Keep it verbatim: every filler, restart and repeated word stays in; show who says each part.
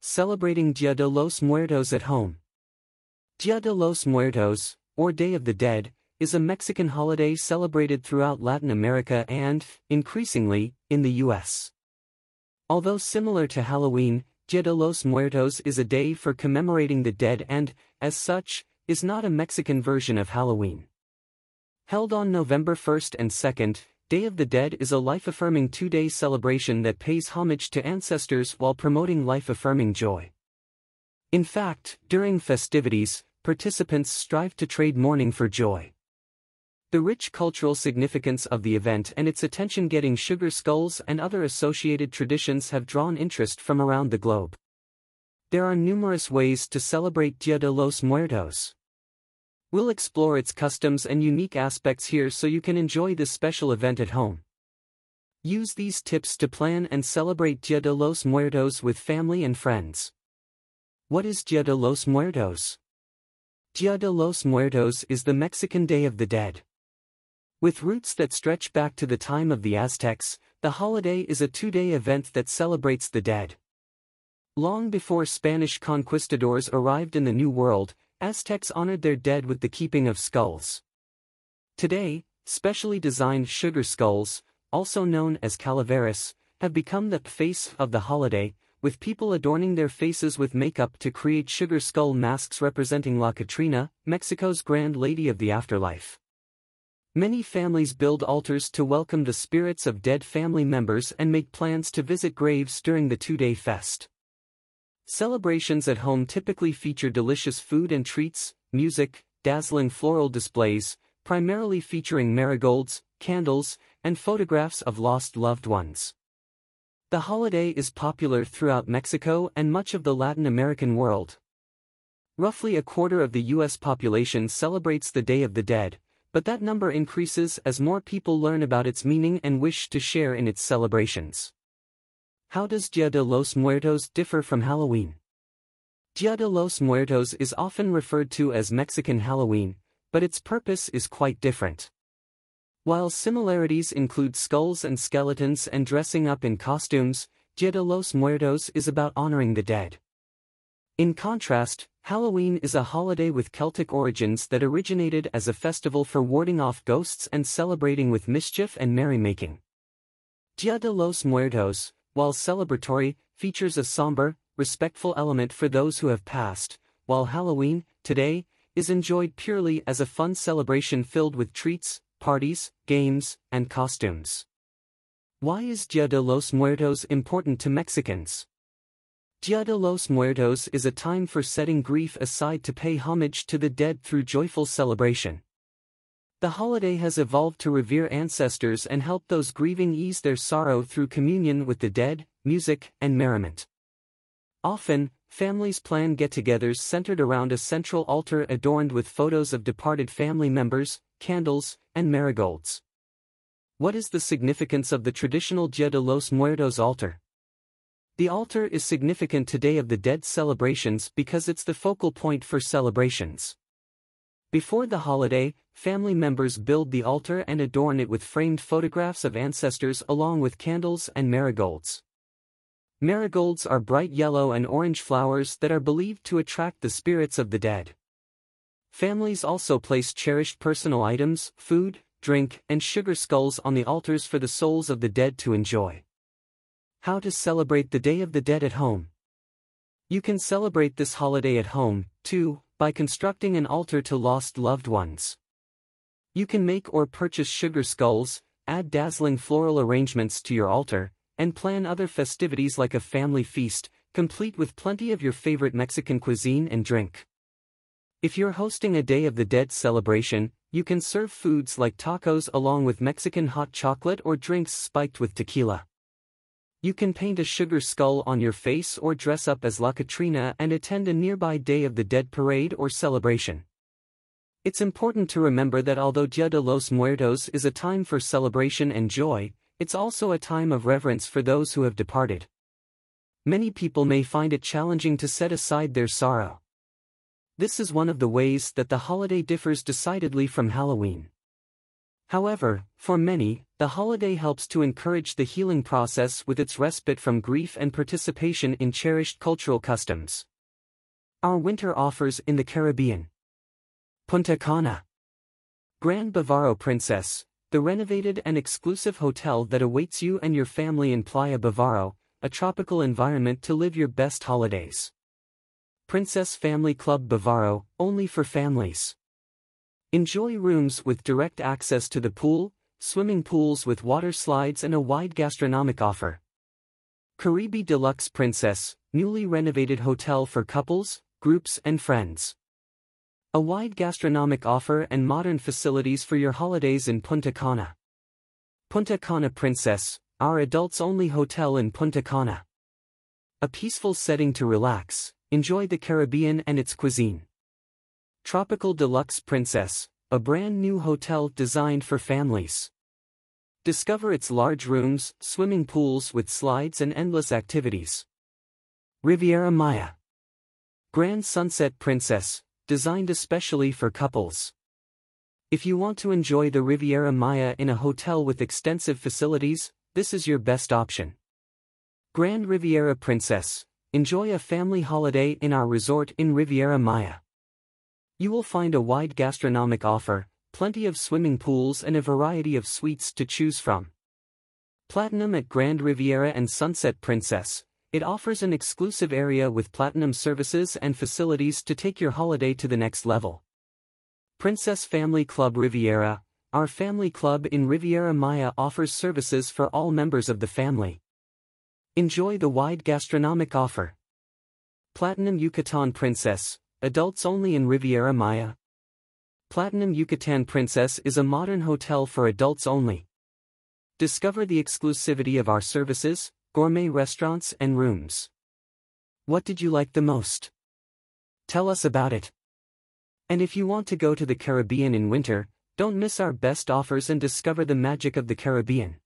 Speaker 1: Celebrating Dia de los Muertos at home. Dia de los Muertos, or Day of the Dead, is a Mexican holiday celebrated throughout Latin America and, increasingly, in the U S. Although similar to Halloween, Dia de los Muertos is a day for commemorating the dead and, as such, is not a Mexican version of Halloween. Held on November first and second, Day of the Dead is a life-affirming two-day celebration that pays homage to ancestors while promoting life-affirming joy. In fact, during festivities, participants strive to trade mourning for joy. The rich cultural significance of the event and its attention-getting sugar skulls and other associated traditions have drawn interest from around the globe. There are numerous ways to celebrate Dia de los Muertos. We'll explore its customs and unique aspects here so you can enjoy this special event at home. Use these tips to plan and celebrate Dia de los Muertos with family and friends. What is Dia de los Muertos? Dia de los Muertos is the Mexican Day of the Dead. With roots that stretch back to the time of the Aztecs, the holiday is a two-day event that celebrates the dead. Long before Spanish conquistadors arrived in the New World, Aztecs honored their dead with the keeping of skulls. Today, specially designed sugar skulls, also known as calaveras, have become the face of the holiday, with people adorning their faces with makeup to create sugar skull masks representing La Catrina, Mexico's Grand Lady of the Afterlife. Many families build altars to welcome the spirits of dead family members and make plans to visit graves during the two-day fest. Celebrations at home typically feature delicious food and treats, music, dazzling floral displays, primarily featuring marigolds, candles, and photographs of lost loved ones. The holiday is popular throughout Mexico and much of the Latin American world. Roughly a quarter of the U S population celebrates the Day of the Dead, but that number increases as more people learn about its meaning and wish to share in its celebrations. How does Dia de los Muertos differ from Halloween? Dia de los Muertos is often referred to as Mexican Halloween, but its purpose is quite different. While similarities include skulls and skeletons and dressing up in costumes, Dia de los Muertos is about honoring the dead. In contrast, Halloween is a holiday with Celtic origins that originated as a festival for warding off ghosts and celebrating with mischief and merrymaking. Dia de los Muertos, while celebratory, features a somber, respectful element for those who have passed, while Halloween, today, is enjoyed purely as a fun celebration filled with treats, parties, games, and costumes. Why is Dia de los Muertos important to Mexicans? Dia de los Muertos is a time for setting grief aside to pay homage to the dead through joyful celebration. The holiday has evolved to revere ancestors and help those grieving ease their sorrow through communion with the dead, music, and merriment. Often, families plan get-togethers centered around a central altar adorned with photos of departed family members, candles, and marigolds. What is the significance of the traditional Dia de los Muertos altar? The altar is significant to Day of the Dead celebrations because it's the focal point for celebrations. Before the holiday, family members build the altar and adorn it with framed photographs of ancestors along with candles and marigolds. Marigolds are bright yellow and orange flowers that are believed to attract the spirits of the dead. Families also place cherished personal items, food, drink, and sugar skulls on the altars for the souls of the dead to enjoy. How to celebrate the Day of the Dead at home? You can celebrate this holiday at home, too, by constructing an altar to lost loved ones. You can make or purchase sugar skulls, add dazzling floral arrangements to your altar, and plan other festivities like a family feast, complete with plenty of your favorite Mexican cuisine and drink. If you're hosting a Day of the Dead celebration, you can serve foods like tacos along with Mexican hot chocolate or drinks spiked with tequila. You can paint a sugar skull on your face or dress up as La Catrina and attend a nearby Day of the Dead parade or celebration. It's important to remember that although Dia de los Muertos is a time for celebration and joy, it's also a time of reverence for those who have departed. Many people may find it challenging to set aside their sorrow. This is one of the ways that the holiday differs decidedly from Halloween. However, for many, the holiday helps to encourage the healing process with its respite from grief and participation in cherished cultural customs. Our winter offers in the Caribbean. Punta Cana. Grand Bavaro Princess, the renovated and exclusive hotel that awaits you and your family in Playa Bavaro, a tropical environment to live your best holidays. Princess Family Club Bavaro, only for families. Enjoy rooms with direct access to the pool, swimming pools with water slides and a wide gastronomic offer. Caribe Deluxe Princess, newly renovated hotel for couples, groups and friends. A wide gastronomic offer and modern facilities for your holidays in Punta Cana. Punta Cana Princess, our adults-only hotel in Punta Cana. A peaceful setting to relax, enjoy the Caribbean and its cuisine. Tropical Deluxe Princess, a brand new hotel designed for families. Discover its large rooms, swimming pools with slides and endless activities. Riviera Maya. Grand Sunset Princess, designed especially for couples. If you want to enjoy the Riviera Maya in a hotel with extensive facilities, this is your best option. Grand Riviera Princess, enjoy a family holiday in our resort in Riviera Maya. You will find a wide gastronomic offer, plenty of swimming pools and a variety of suites to choose from. Platinum at Grand Riviera and Sunset Princess, it offers an exclusive area with platinum services and facilities to take your holiday to the next level. Princess Family Club Riviera, our family club in Riviera Maya offers services for all members of the family. Enjoy the wide gastronomic offer. Platinum Yucatan Princess, adults only in Riviera Maya. Platinum Yucatan Princess is a modern hotel for adults only. Discover the exclusivity of our services, gourmet restaurants and rooms. What did you like the most? Tell us about it. And if you want to go to the Caribbean in winter, don't miss our best offers and discover the magic of the Caribbean.